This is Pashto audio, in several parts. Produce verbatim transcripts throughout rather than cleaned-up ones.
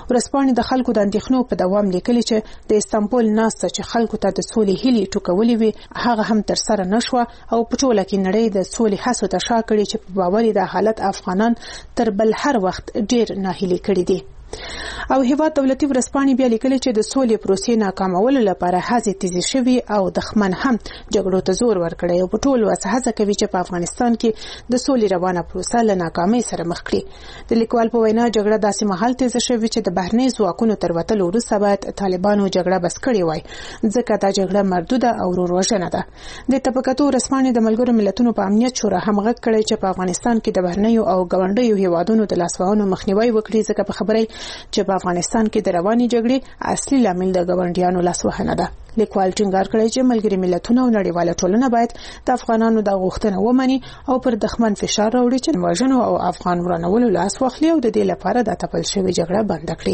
ورسپانې د خلکو د اندېښنو په دوام لیکلي چې د استانبول ناسته چې خلکو ته د سولې هیلې ټوکولې وي هغه هم تر سره نشوه او په ټوله کې نړۍ د سولې هڅو ته شا کړې چې په باور د حالت افغانان تر بل هر وخت ډېر ناهیلي کړي دي. او هیواد دولتي ورسپانې بیا لیکلي چې د سولې پروسې ناکامولو لپاره هڅې تیزې شوي او دښمن هم جګړو ته زور ورکړی او په ټول وس هڅه کوي چې په افغانستان کې د سولې روانه پروسه له ناکامۍ سره مخ کړي. د لیکوال په وینا جګړه داسې مهال تیزه شوې چې د بهرني ځواکونو تر وتلو وروسته باید طالبانو جګړه بس کړې وای ځکه دا جګړه مردوده او وروژنه ده. د طبقاتو ورسپانې د ملګرو ملتونو په امنیت شورا هم غږ کړی چې په افغانستان کې د بهرنیو او ګاونډیو هیوادونو د لاسوهنو مخنیوي وکړي ځکه په خبرې چې په افغانستان کې د رواني جګړې اصلي لامل د ګاونډیانو لاسوهنه ده. لیکوال ټینګار کړی چې ملګري ملتونه او نړیواله ټولنه باید د افغانانو د غوښتنه ومني او پر دښمن فشار راوړي چې وژنو او افغان ورانولو لاس واخلي او د دې لپاره د تپل شوی جګړه بند کړي.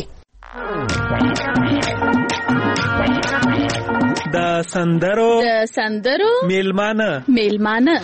د سندرو د سندرو میلمانه میلمانه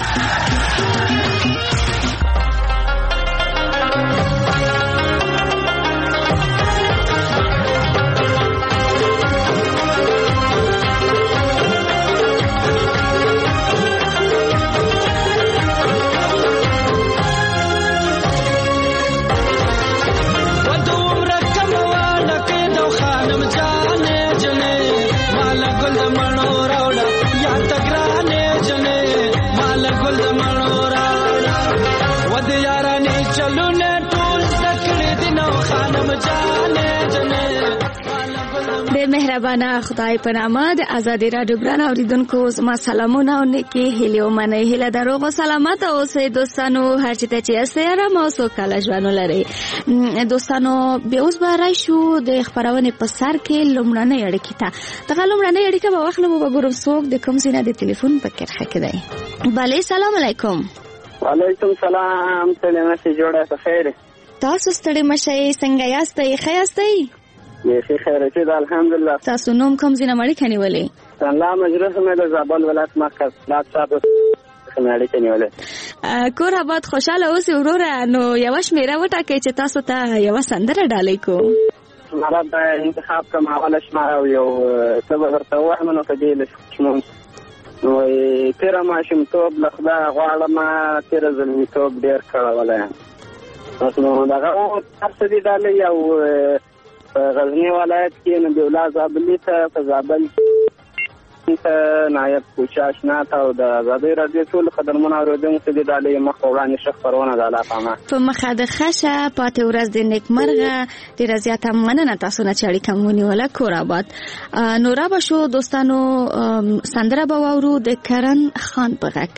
مهربانه خدای په نامه د آزادی رادیو ګران اوریدونکو زما سلامونه او نیکی هیله او مننه هیله دروغ او سلامت اوسئ دوستانو هر چیرته چې یاستئ آرام او سوکاله ژوند ولرئ. دوستانو بیا اوس به راشو د خبرونې په سر کې لومړنۍ اړیکې ته. دغه لومړنۍ اړیکه به واخلو به ګورم څوک د کوم ځای نه د ټلیفون په کرښه کې دی. بله سلام علیکم. وعلیکم سلام. ستړي مشئ جوړه په خیر. تاسو ستړي مشئ څنګه یاستئ ښه یاستئ؟ یې خیر چې د الحمدلله. تاسو نوم کوم ځای نه اړیکه نیولې؟ الله مجلس مې د زابل ولایت مرکز لاټ صاحب څخه اړیکه نیولې. کور آباد خوشاله اوسئ وروره. نو یوه شمیره وټاکئ چې تاسو ته یوه سندره ډالۍ کوو. شماره به انتخاب کړم اوله شماره او یو څه به درته ووایم نو په دې لشموم نو تېره ماشومتوب له خدایه غواړم تېره زلمیتوب ډېر کړولی یم. نو دغه هر څه دې ډالۍ او غزنی ولایت کې نبیالله زابلي ته په زابل ته نایب کوچا اشنا ته او د آزادۍ راډیو ټولو قدرمنو اورېدونکو ته دې ډالۍ مخ په وړاندې ښه خپرونه ده. الله پامه په مخه د ښه پاتې ورځ د نیکمرغه. ډېره زیاته مننه تاسو نه چې اړیکه مو ونیوله. کور آباد. نو را به شو دوستانو سندره به واورو د کرن خان په غږ.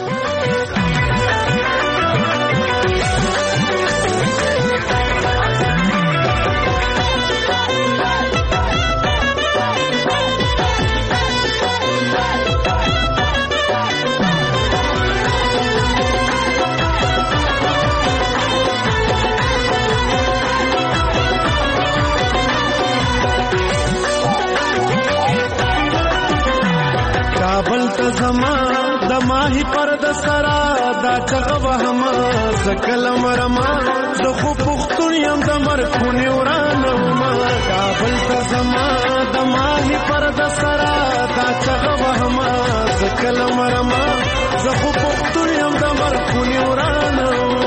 کابل ته زما د ماهی پر د سرا دا چغه وهما زکل مرما زه خو پښتون یم د مرخونی ورانه ما. کابل ته زما د ماهی پر د سرا دا چغه وهما زکل مرما زه خو پښتون یم د مرخونی ورانه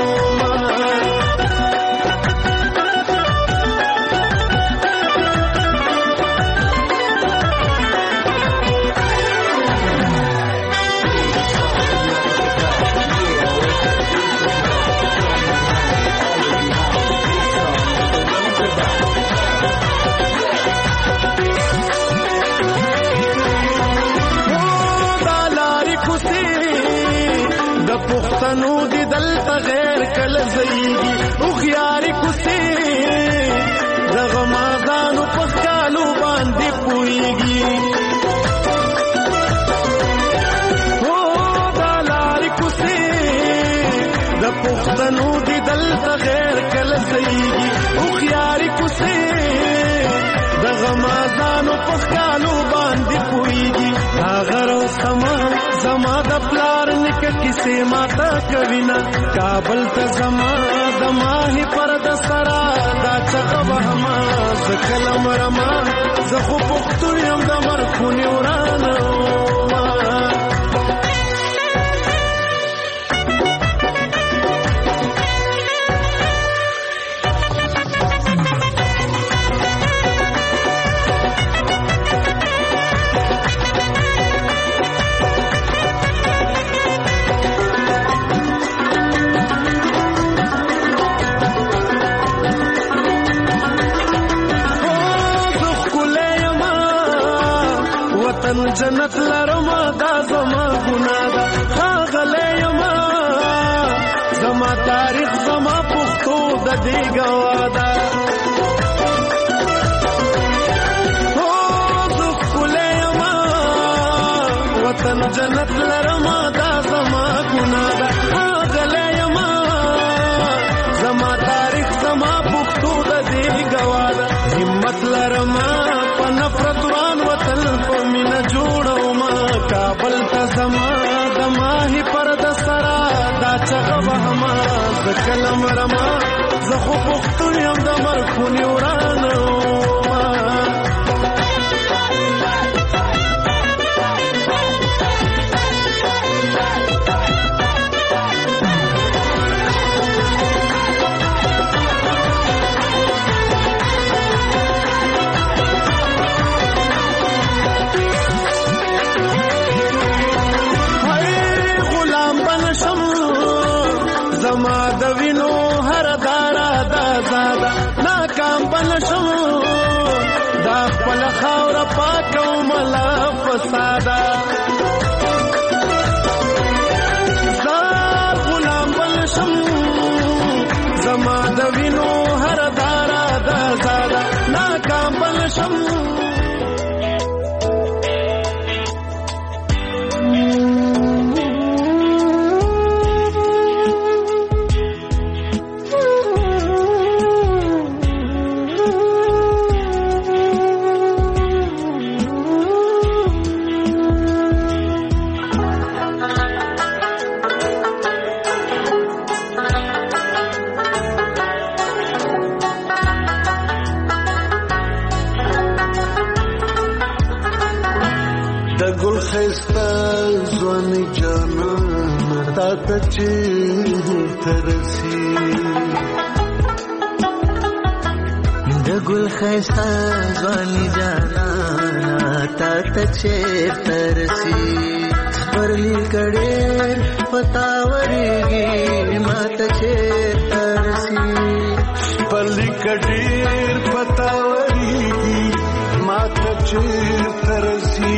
پښتنو دي دلته غیر کله زیږي او خياري کوسي دغه ماغانو په کالو باندې پويږي. او دلاري کوسي د پښتنو دي دلته غیر کله زیږي او خياري کوسي دغه ماغانو په کالو باندې پويږي. هغه سما زما د پلار نک کیسه ماتا کوینا. کابل ته زما د ماهی پر د سرا دا چغه وهما زکل مرما زخو پختون یم دمر خونی ورانو جنت لرما دا زما ګناه ده ښاغلی یما زما تاریخ زما پښتو د دې ګواه ده هو زه ښکلی یما وطن جنت لرما دا زما ګناه ده ښاغلی یما زما تاریخ زما پښتو د دې ګواه ده همت لرما په نفرت وران وطن په مینه جوړوما کابل ته زما د ماهي پر د سرا دا چغه وهما زه کله مرما زه خو پښتون یم د مرخونې ورانوما زما د وینو هر دارا دا زاده ناکام بنشم دا خپل خاور پاکو ملا فساده زار غلام بنشم زما د وینو هر دارا دا زاده ناکام بنشم د ګل خیستا ځواني جانانا تا ته چیرته رسي پرلی کډېر پتا ورېږي ما ته چیرته رسي پرلی کډېر پتا ورېږي ما ته چیرته رسي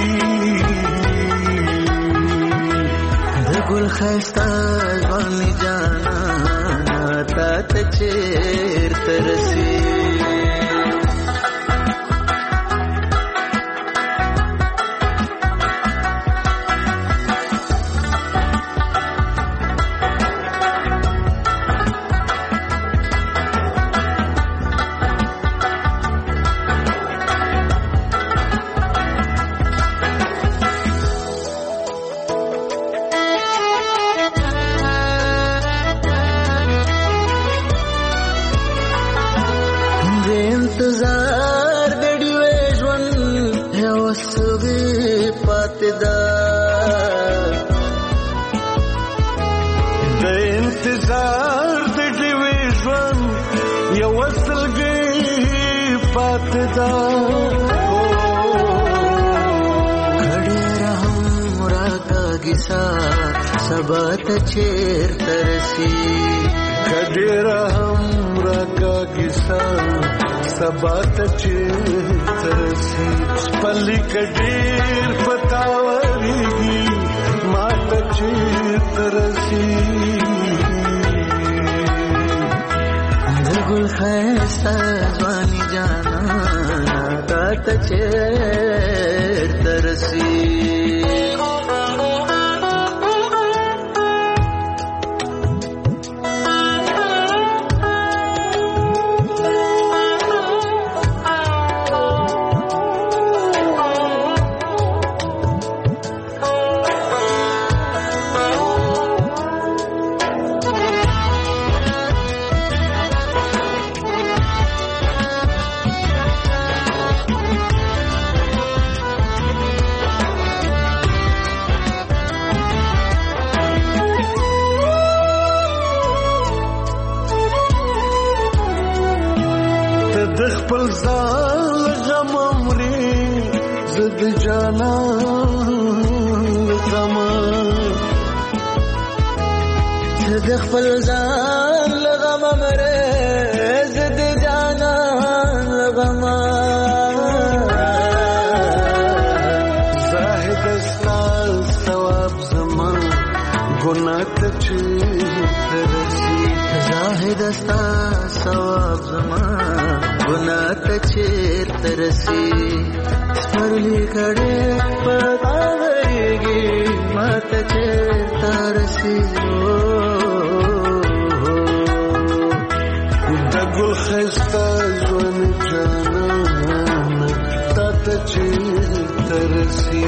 د ګل خیستا ځواني جانانا تا ته چیرته رسي انتظار دړي وې ژوند یو سوي پاتدا د انتظار دړي وې ژوند یو سلګي پاتدا کډې رحم راکاږي سا سبا ته چیرته رسي کډې رحم راکاږي سا سبا ته چیرته رسي پلي کډېر پتا ورېږي ما ته چیرته رسي د ګل ښایسته ځواني جانانا تا ته چیرته رسي د خپل ځان غم مري زد جانا غم د خپل ځان غم مري زد جانا غم زاهد استا ثواب زمان ګناه ته چرسي زاهد استا ثواب زمان ګناه ته چرسي سپرلی کړه پتا ورګي مات چرسي د ګل خستا ژوند جانان تا ته چرسي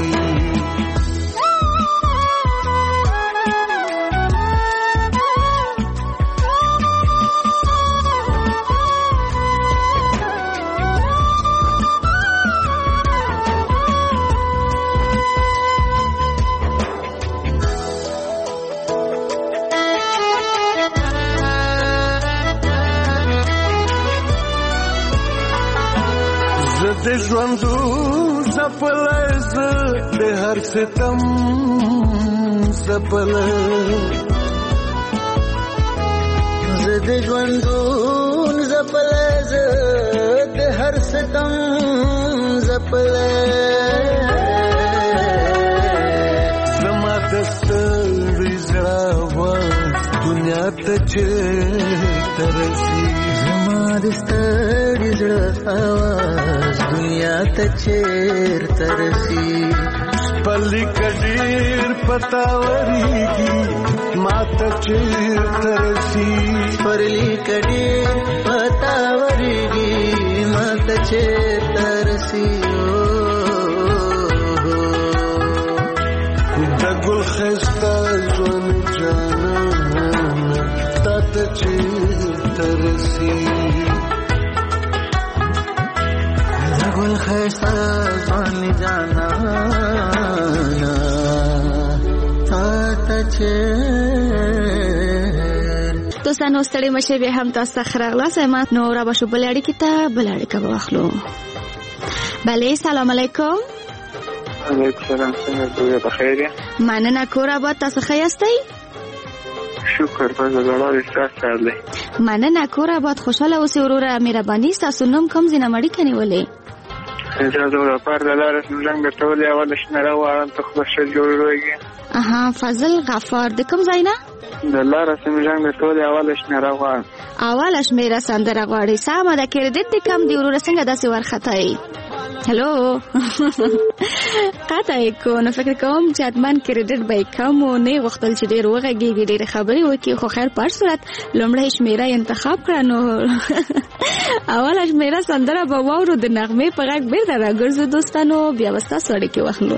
د ژوندو زپلز د هر ستم زپل ز د ژوندو زپلز د هر ستم زپل زما دستړي زړه دنیا ته چرسي زما دستړي زړه دنیا ته چیرته رسي پلی کډیر پتا وريږي ما ته چیرته رسي پلی کډیر پتا وريږي ما ته چیرته رسي د ګل خستا ژوند جانان تا ته چیرته رسي ګل خستا ځان جانا تا ته دوستانو ستړي مشه به هم تاسو خرغلا سم نو را بشو بلړی کی ته بلړی کا واخلو. بله سلام علیکم. علیکم سلام. څنګه په خیر یې؟ مننه کور آباد تاسو ښه یاستئ؟ شکر په زړه تاسو دی. مننه کور آباد خوشاله اوسئ وروره مهرباني تاسو نوم کوم ځای نه مړی کني ولې؟ زه د پر د لارې څنګه ګټولې اول شنه راوړم ته خو شه جوړوږي. اها فضل غفار د کوم ځای نه؟ د لارې څنګه ګټولې اول شنه راوړم. اول شمیره سندره غواړي سمه د کریډټ کم دی وروره څنګه داسې ورخطای؟ هلو قطعی کو نو فکر کوم چې اتمن کریډټ به کم و نه وختل چې ډیر وغږیږي ډیر خبرې وکړي خو خیر پر صورت لومړی شمیره انتخاب کړه نو اول شمیره سندره به واورو د نغمه په غږ بیرته راګرځو دوستانو بیا وستا سړی کې واخلو.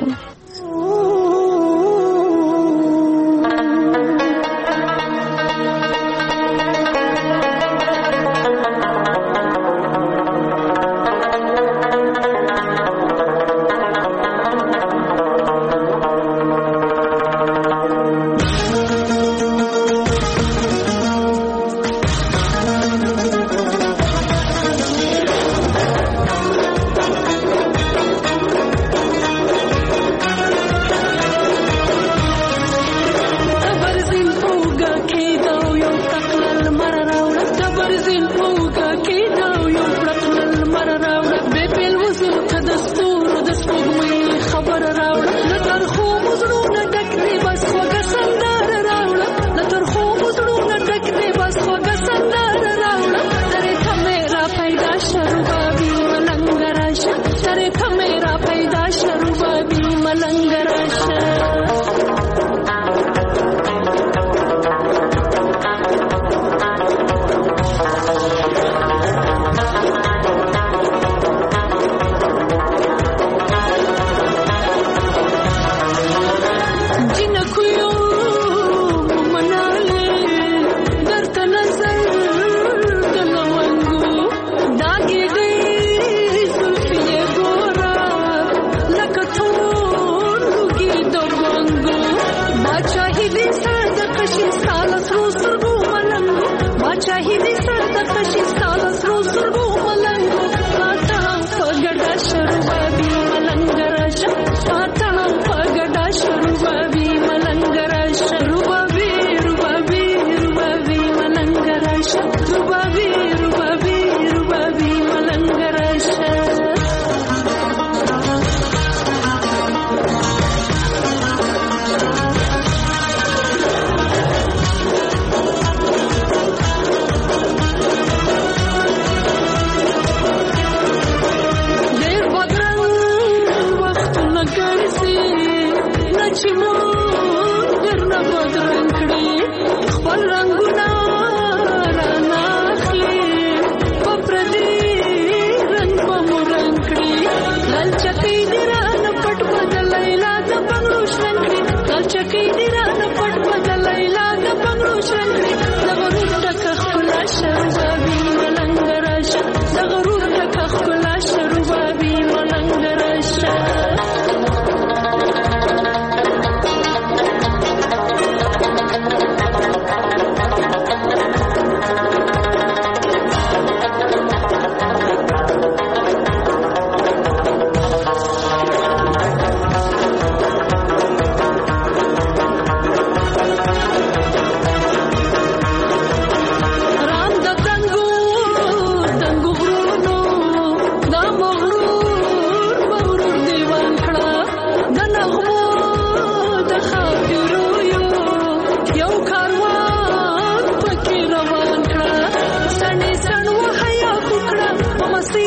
Dagi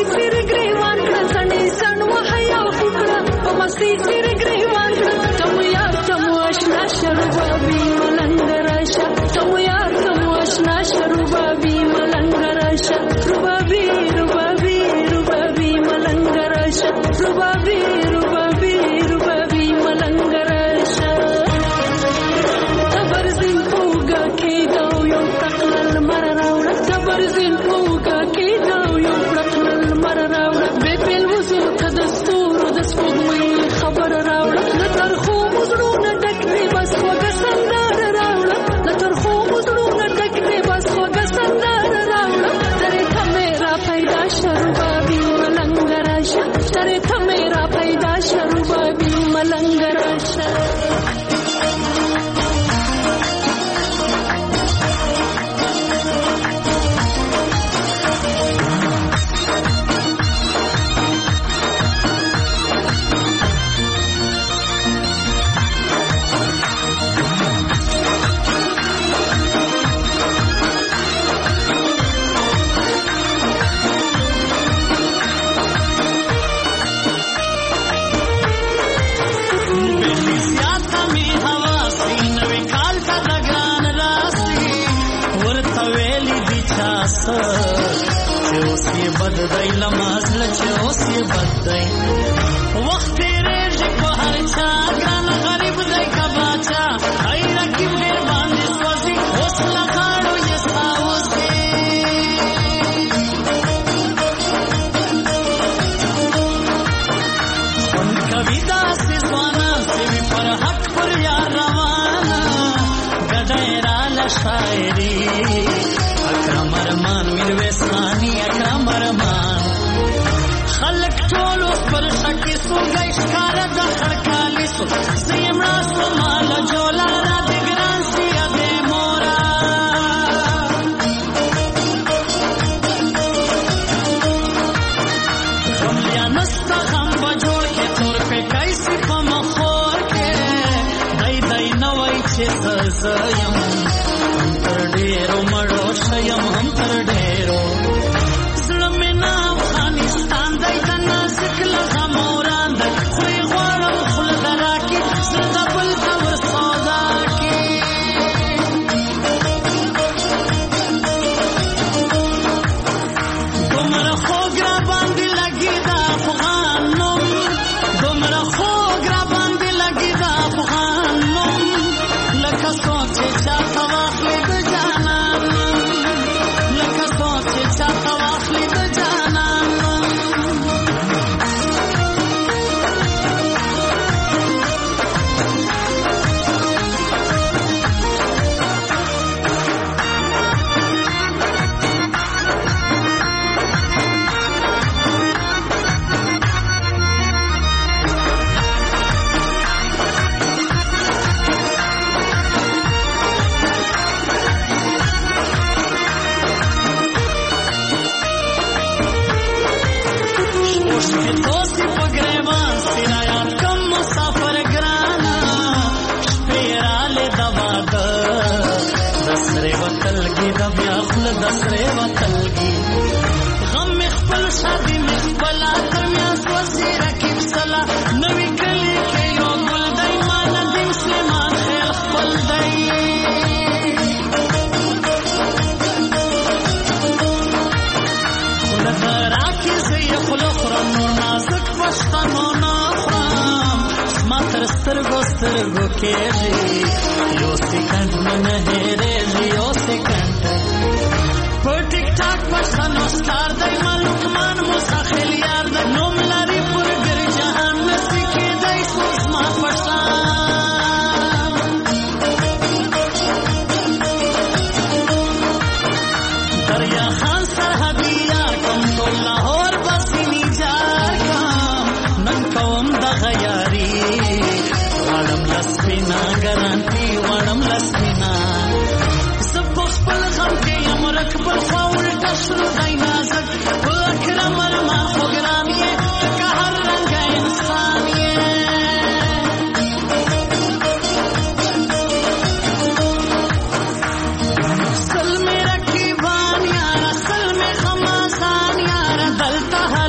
سیر گریوان کړه سنې سن وحیا فکره په مستی سیر گریوان کړه تم یار تم آشنا شربابي ملنګ راشه تم یار تم آشنا شربابي ملنګ راشه ربابي ربابي ربابي ملنګ راشه ربابي ربابي ربابي ملنګ راشه تبرزین پوګه کې دا یو تقلل مر راوړه تبرزین پوګه کې دا یو تقلل مر راوړه به بل وسو تدستور د سپوږمۍ خبر راوړه نتر خو مزړونه ډک دی بس وګ سندر راوړه نتر خو مزړونه ډک دی بس وګ سندر راوړه ترې ته میرا پیدا شربابي ملنګ راشه ترې ته میرا پیدا شربابي ملنګ راشه بدای لماز لچه اوسی بدای وقت تیرے په هر چا ګران غریب دای کا باچا ای رقیب میر باندې سوځي اوس لګاړو یستا اوسه ان کبیدا سے سوانا سے پر حق پر یار روانه گډای را لشاعری اکرم ارمان میرویسانی اکرم ارمان خلق ټولو پر شکی سو گئی ښکار د خړکالی سو سیم راسو مال جولا را د ګران سی د مورا هم یا نستا هم بجوړ کې تور په کیسې په مخور کې دای دای نوای چې زایم تر ډیرو مړو شیم هم تر ډیرو زړه مې نه افغانستان دی د نازک لغه موران دی خوی غواړم خوله د راکې زړه د بل ته ور سودا کې دومره خوږ را باندې لګي د افغان نوم دومره خوږ را باندې لګي د افغان نوم لکه څوک چې چاته واخلي د جانان لکه څوک چې چاته واخلي د جانان توسی په ګریوان سینایان کم مسافر ګرانا شپېراله د واده دسرې وتلګي د بیا خپل دسرې وتلګي غم مې خپل شادي مې خپل تر میا سوځي رکیب سلا نوې کلی کې یو ګل دی مان دې سلیمان خیل خپل دی سترګو سترګو کېږي یو سیکنډ مې نه هېرېږي یو سیکنډ په ټیک ټاک پښتنو سکار دی ملکمان موسی خیل یار دی نوم لري پر ګر جهان نسي کېدی سو زما پښتان دریا خان سرحدي یار کوم ټول لاهور بسي نجار کام نن کوم دغه یاري وړم لسپینا ګرانټي وړم لسپینا زه په خپل غم کې یم رکبل خوا ولټه شو دی نازک په اکرم ارمان خو ګران یې لکه هر رنګه انسان یې سل مې رقیبان یاره سل مې خماسان یاره دلته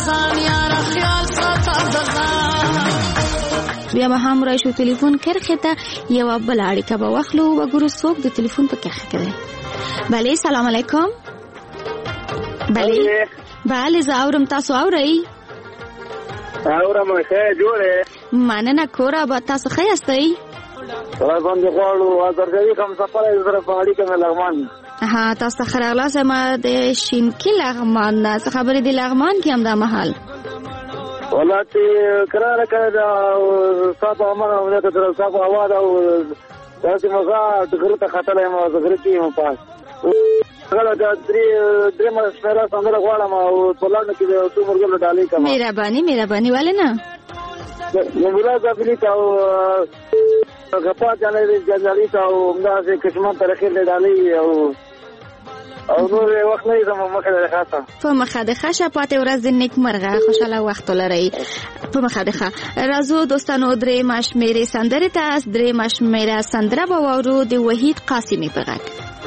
ځان یار خیال ساته ځان بیا به هم راشو تلیفون کرخه ته یو بل اړیکه به واخلو وګورو څوک د تلیفون په کرخه کې دی. بله سلام علیکم. بله بله زه اورم، تاسو اورئ؟ اورم ښه جوړې مننه. کوره به تاسو ښه یاستئ؟ را باندې غواړو ازرګوي کوم سفر زره په اړیکه مې لغمان. ها تاسو ښه راغلاست. ما د شینکي لغمان نه څه خبرې دی لغمان کې هم دا محل والله چې قراره کړې ده صاحب امر نه ته صاحب اواز او داسې مزه د غره ته خطلې ما د غره کې هم پاس غلا د درې درې مشوره څنګه غواړم او په لاندې کې د څو مرګو ډالې کوم. مهرباني مهرباني ولې نه نو بلا ځابلی تا او غپا جنې جنالي تا او موږ کشمن ترخه ډالې او او نور وخت نه زموږ مخه ده خاصه په مخه ده ښه پاتې ورځ د نیک مرغه خوشاله وخت ولرئ. په مخه ده ښه راځو دوستانو درې مشمېرې سندرې ته. درې مشمېره سندره به واورو د وحید قاسمي په غږ.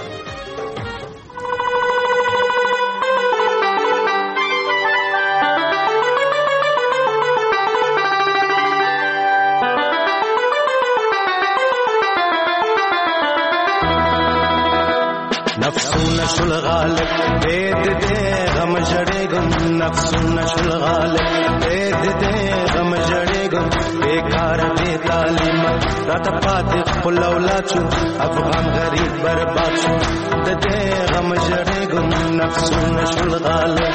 نفسونه شل غالب بيد دې غم جړېګم نفسونه شل غالب بيد دې غم جړېګم بیکار دې تعلیم راته پاتې خپل اولاد شو افغان غریب برباد شو دې غم جړېګم نفسونه شل غالب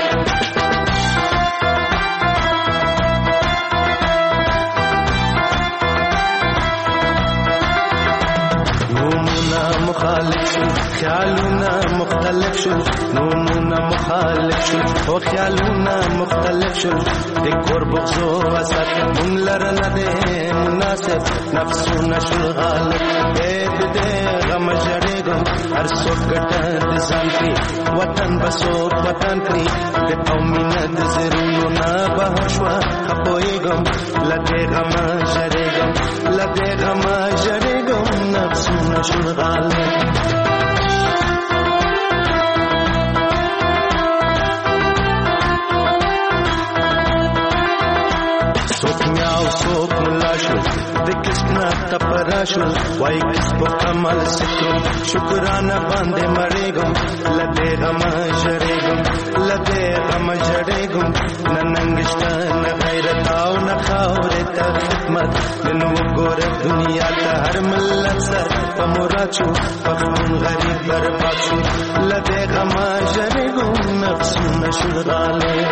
مخالف شو خیالونه مختلف شو نومونه مخالف شو او خیالونه مختلف شو د کور بغضو وسط مون لرنه ده مناسب نفسونه شو غالب دې دې غم جړېګم هر څوک ګټه د ځان کې وطن بسو وطن کې د قومینه د زرونو نه بهشوا خپويګم لدې غم جړېګم لدې غم جړېګم نفسونه شو غالب سوک میاو سوک ملاشو د قسمت تپراشو وای کسب کمل سکرم شکرانه باندې مړېګم لدې غم جړېګم لدې غم جړېګم نننګشته نه غیرت او نه خاورې ته خدمت نن وګوره دنیا ته هر ملت سر په مراد شو پښتون غریب برباد شو لدې غم جړېګم نفسونه شو غالب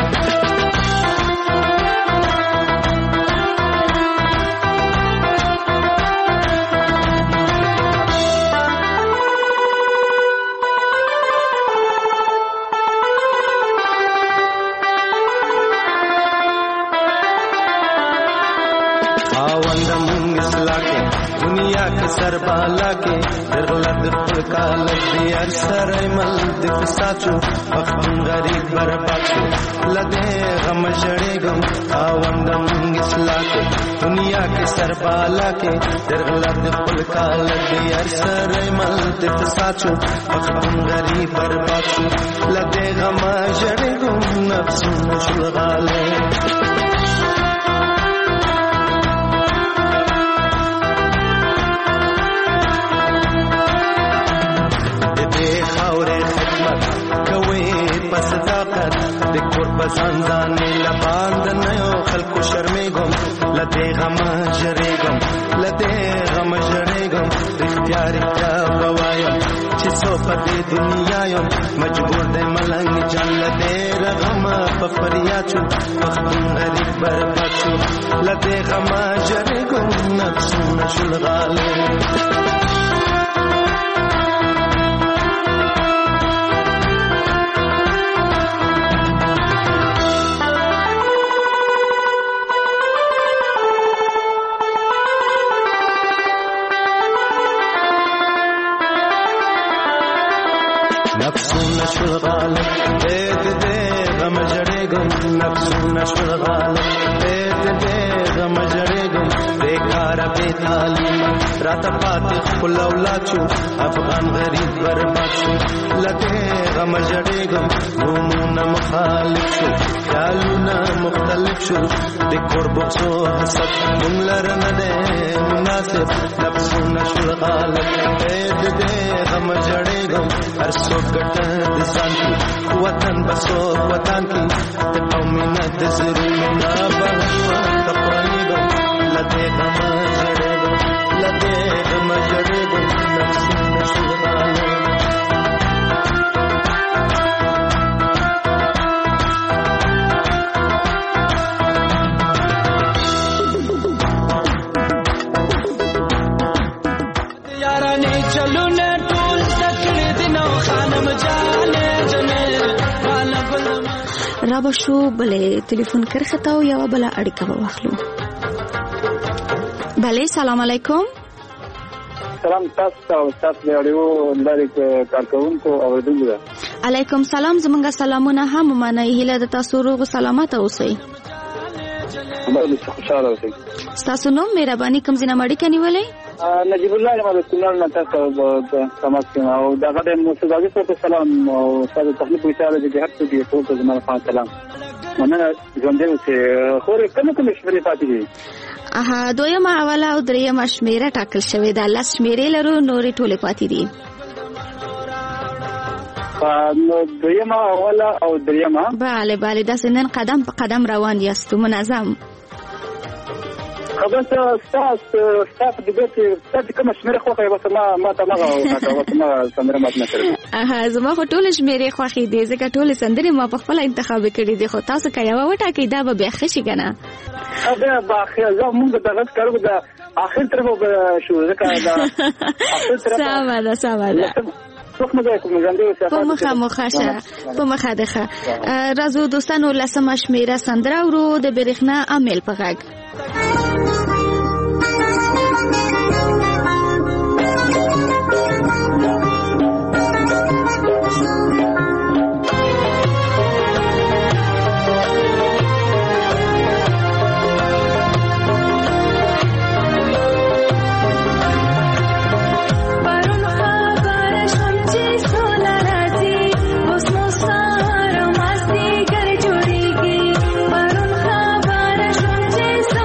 سر بالا کے درغلت خلقا لگی ار سر مل دک ساچو پختون غریب برباد شو لدے غم جڑېګم آوندم اسلا کے دنیا کے سر بالا کے درغلت خلقا لگی ار سر مل دک ساچو پختون غریب برباد شو لدے غم جڑېګم نفسونه شل غالب صداقت د قرب ځانځانې لباند نه یو خلکو شرمېږم لدې غم جړېږم لدې غم جړېږم رښتیا رښتیا به وایم چې څو په دې دنیا یم مجبور دی ملنګ جان لدې رغم په فریاد شو پښتون غریب برباد شو لدې غم جړېږم نفسونه شل غالب نفسونه شل غالب دې دې غم جړېګم نفسونه شل غالب دې دې غم جړېګم بیکار لپاره بې تعلیمه راته پاتې خپل اولاد شو افغان غریب برباد شو له دې غمه ژړېږم نومونه مخالف شو خیالونه مختلف شو د کور بغضو حسد موږ لره نه دی مناسب نفسونه شول غالب د دې غمه ژړېږم هر څوک ګټه د ځان کې وطن به څوک وطن کې د قومینه د زړونو نه به ورته پوهېږم له دې غمه ژړېږم له دې غمه ژړېږم نفسونه شول غالب رابه شو بلې تلیفون کرخه تا او یو بل اړیکه به واخلو. بلې سلام علیکم. سلام تاسو ته او تاسو د اړیو لارې کارکونکو اوریدونکو. علیکم سلام زمونږ سلامونه هم منئ هیله د تاسو روغ سلامت اوسئ. باندې خوشاله اوسئ. تاسو نو مهرباني کوم ځنه مړی کنيولې؟ نجیب الله احمد کونړ نه تاسو سمات او دا غږ موسیقي ته سلام او تاسو تخلیق وشاله دي هر څه دي ټول زموږ په سلام مننه ژوند دې چې خورې کوم کوم شمېرې پاتې دي. اها دویمه اوله او دریمه شمیره ټاکل شوې ده لس شمیرې لرو نورې ټولې پاتې دي. نو دویمه اوله او دریمه bale bale داسې نن قدم په قدم روان یاستو منظم. خبر ته تاسو تاسو د دې تاسو کوم شمیره خوښه وي بس ما ما ته ما غواړم ما سندره مات نه کړم. اها زما خو ټول شمیرې خوښې دي ځکه ټول سندرې ما په خپل انتخاب کړې دي خو تاسو کا یو وټاکې دا به بیا خشي کنه. دا به اخر زه موږ د غږ کارو د اخر تر به شو ځکه دا اخر تر ساده ده ساده په مخه مخشه په مخه دغه راځو دوستانو لسمه شمیره سندره ورو د برېښنا عامل په غږ. Just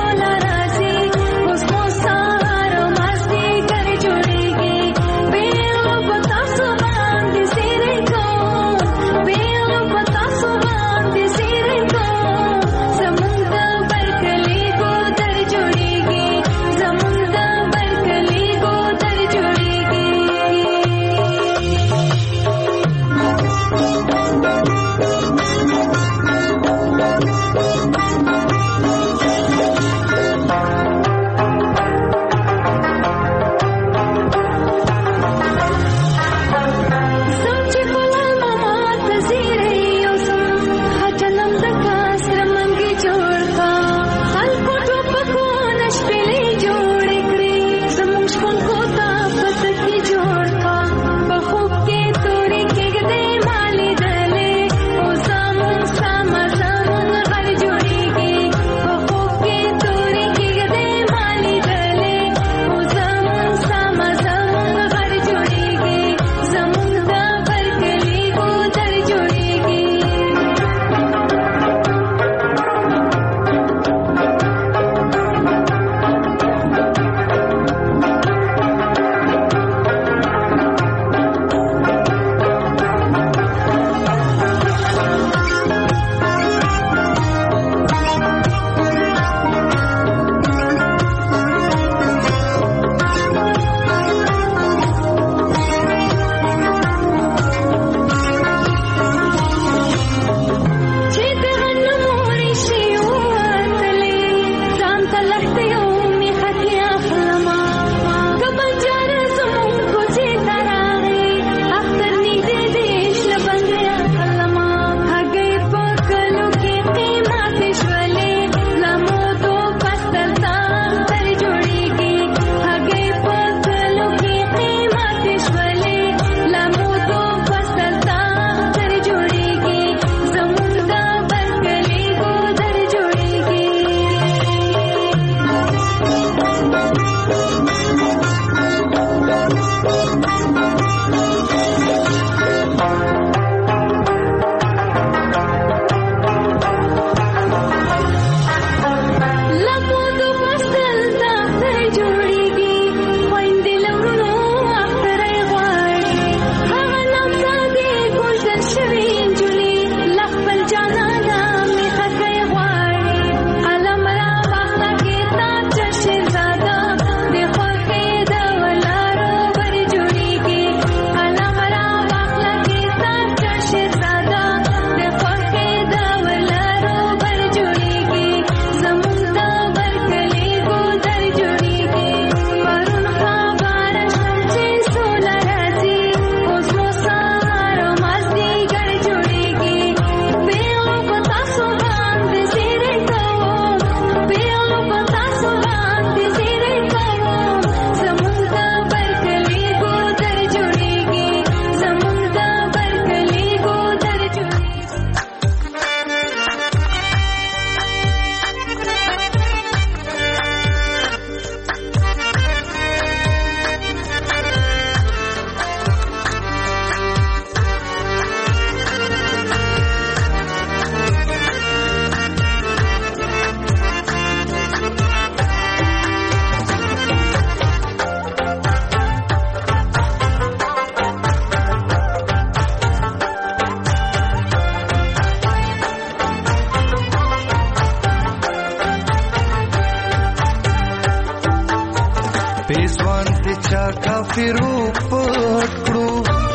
کافرو پټ کړو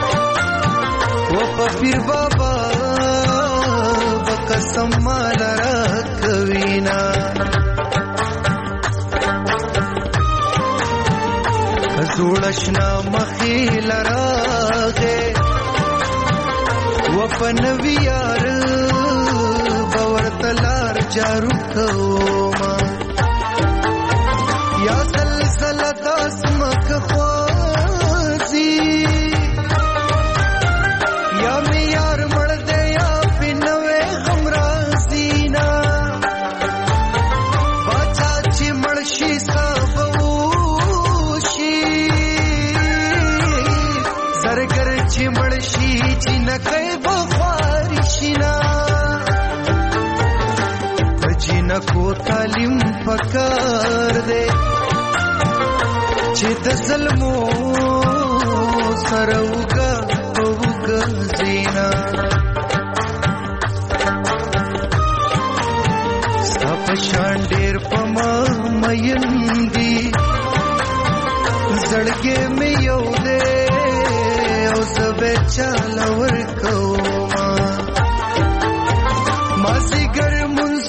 و په پیر بابا قسم مال را کوینا زوړشنا مخیل راغه و په نویار باور تلار جارو کوما یا سلسله داس مخ خوازی یا می یار مړ دې یا پینوي غمرازینا باچا چې مړشي سبوشي زرګر چې مړشي چې نکي بخارشینا جنکو تعلیم پکار دے چې د ظلمو سره وګا وګا زینا سپ شان ډیر پما مېندي زړګې مې یو دې او سبه چالور کوما ماسي ګر منځ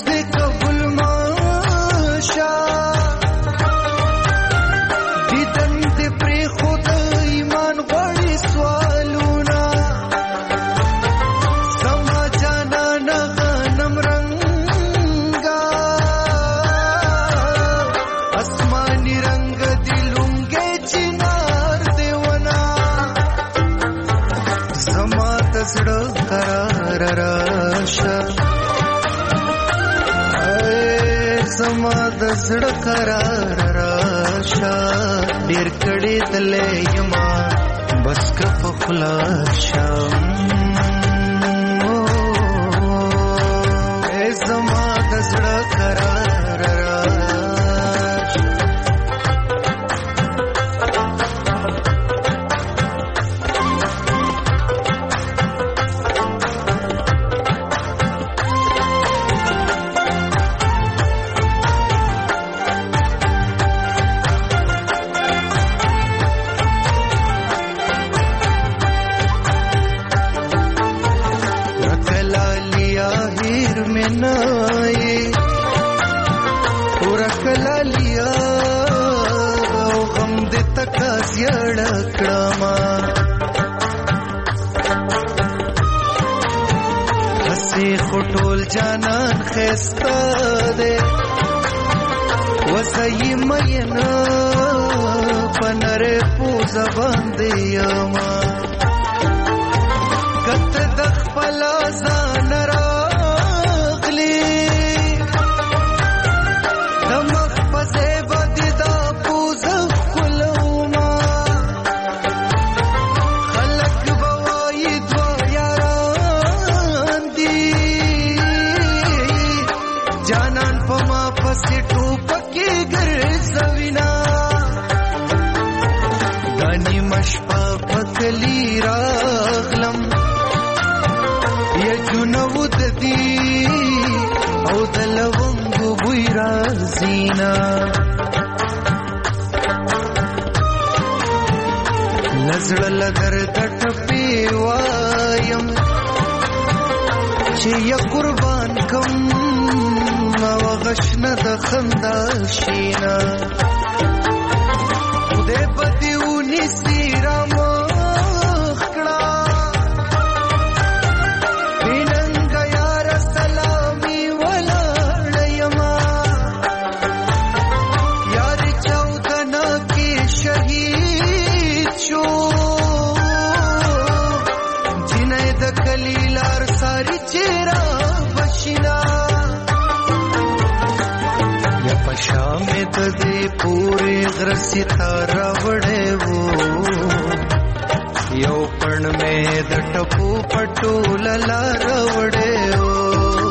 زړه قرار راشا ډیر کړي دلې یما بس کف خلاصا اے زما د زړه قرار راشا خټول جانان خسته ده وسای مینا پنر پوز باندې یما کت د خپل ځان راغلی دمخ پسې باندې دا پوز کولوما خلق بوای دوا یاران دی جانان پما پسې ټوپکې ګرځوینا دانی مشپا پکلی راغلم یجنو ددی او دلونګو بوی رازینا نزړل درد ټپی وایم چې یا قربان کم او غشنه د خندا شینا خدای پدیونی سیرام خکړه ویننګ یار سلامي ولاړیما یار چودنا کې شهید شو جنې د کلیلار ساری چیرې بشینا شام د دې پورې غرسي تارا وړې وو یو پړ مې د ټپو پټو لار وړې وو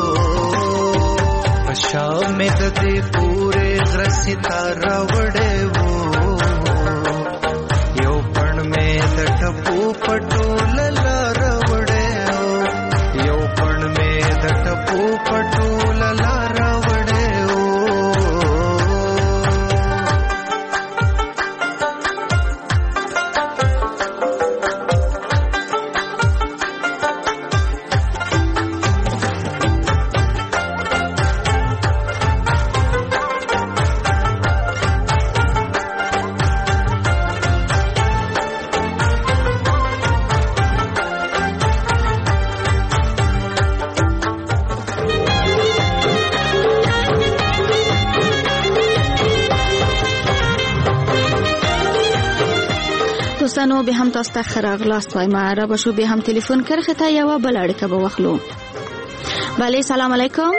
شام د دې پورې غرسي تارا وړې وو یو پړ مې د ټپو پټو لار وړې وو یو پړ مې د ټپو پټو لار دوستانو به هم تاسو ته ښه راغلاست وایم. را به شو به هم تلیفون کرښې ته یوه بله اړیکه به واخلو. بله سلام علیکم.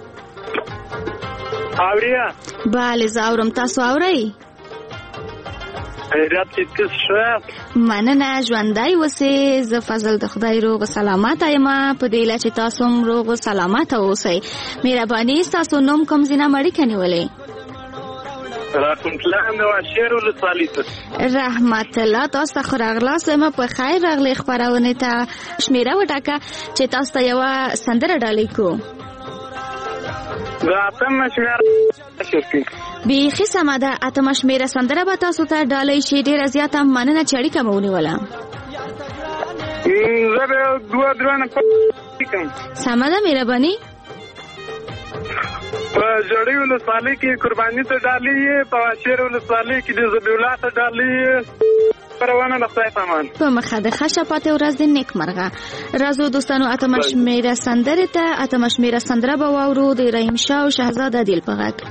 اوریا بله زه اورم، تاسو اورئ؟ خیریت چې کس شو مننه، ژوندی اوسئ. زه فضل د خدای روغ سلامت یم، په دې هیله چې تاسو هم روغ سلامت اوسئ. مهرباني ستاسو نوم کوم ځای نه اړیکه نیولې؟ رحمت الله نو شیر ولسوالۍ ته. رحمت الله تاسو ته ښه راغلاست وایم، په خیر راغلی خپرونې ته. شمیره وټاکه چې تاسو ته یوه سندره ډالۍ کړو. د اتمه شمیره بیخي سمه ده، اتمه شمیره سندره به تاسو ته ډالۍ شي. ډېره زیاته مننه چې اړیکه مو ونیوله. زه به دوه درانه کوم. سمه ده، مهرباني. په جړی ولسوالۍ کې قرباني ته ډالۍ یې، په شیر ولسوالۍ کې د ذبیح الله ته ډالۍ یې. پروانه د خدای پامان په مخه د ښه شپاته ورځ د نیک مرغه. راځو دوستانو اتمه شمیره سندرې ته. اتمه شمیره سندره به واورو د رحیم شاه او شهزاد عادل په غږ.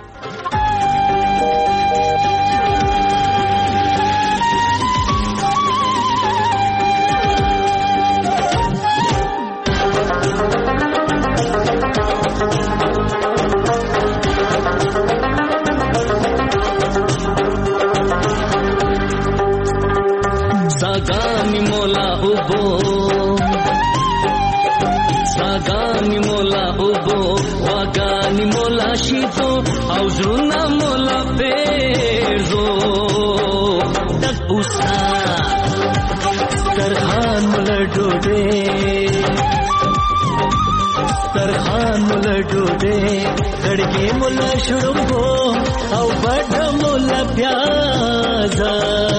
सागानी मोला उबो सागानी मोला उबो वागानी मोला शीतो औजुना मोला पेजो तकुसा तरखान मोला डोडे तरखान मोला डोडे खड़के मोला शुड़ुंगो औ बड़ा मोला प्याजा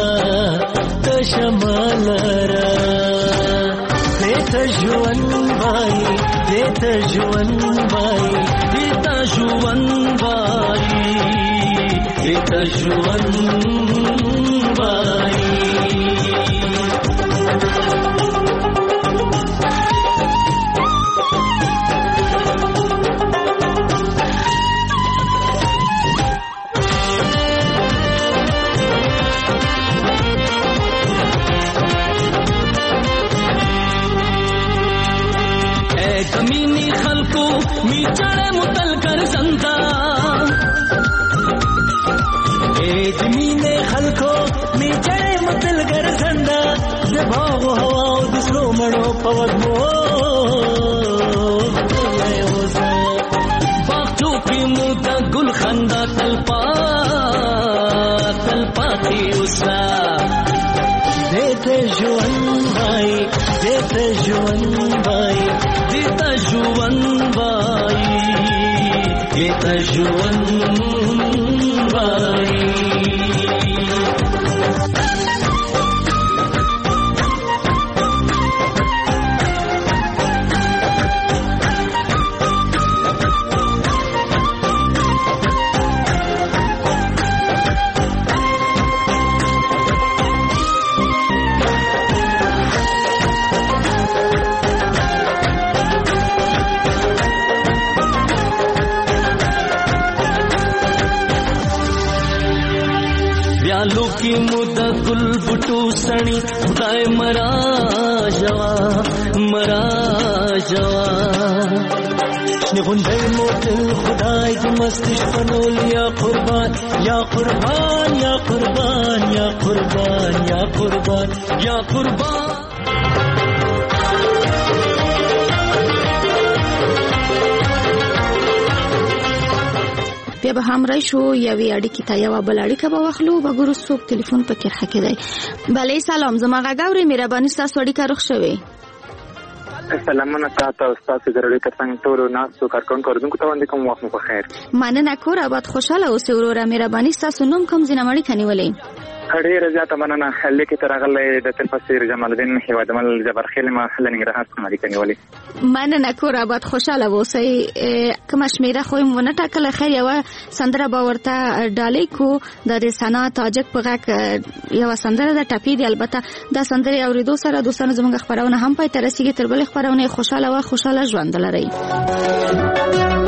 शमलरा देता जुवन भाई देता जुवन भाई देता जुवन भाई देता जुवन भाई. कमीनी खलको मी चढ़े मुतल कर संता ए जमीने खलको मी चढ़े मुतल कर संता जभाव हवा दिसो मणो पवदमो बागों की मुदा गुल खंदा तलपा तलपा थी उसा देते जुवन भाई देते जुवन भाई देता जुवन भाई देता जुवन भाई. व्यालू की मुदा गुल बुटू सणी खुदाए मरा जवा मरा जवा गुंडे मोतिल खुदाए की मस्तिश बनोल या कुर्बान या कुर्बान या कुर्बान या कुर्बान या कुर्बान या कुर्बान. بیا به هم راشو یوې اړیکې ته یوه بله اړیکه به واخلو. به ګورو څوک تلیفون په کرښه کې دی. بله سلام، زما غږ اورئ؟ مهرباني ستاسو اړیکه روغ شوې. سلامونه تاسو او ستاسو د رادیو ترڅنګ ټولو ناستو کارکونکو اورېدونکو ته وړاندې کوم. وخت مو په خیر. مننه، کور آباد خوشحاله اوسئ وروره. مهرباني ستاسو نوم کوم ځای نه اړیکه نیولې؟ ډېره زیاته مننه. لیکې ته راغلی د تل پسیر جمال الدین هیوادمل جبرخیل ما له ننګرهار څخه اړیکه نیولې. مننه، کور آباد خوشحاله اوسئ. کومه شمیره خو یې ونه ټاکله، خیر یوه سندره به ورته ډالۍ کړو. د د ثنا تاجک په غږ یوه سندره ده، ټپي دي. البته دا سندرې اورېدو سره دوستانو زموږ خپرونه هم پای ته رسېږي. تر بلې خپرونې خوشحاله وه، خوشحاله ژوند ولرئ.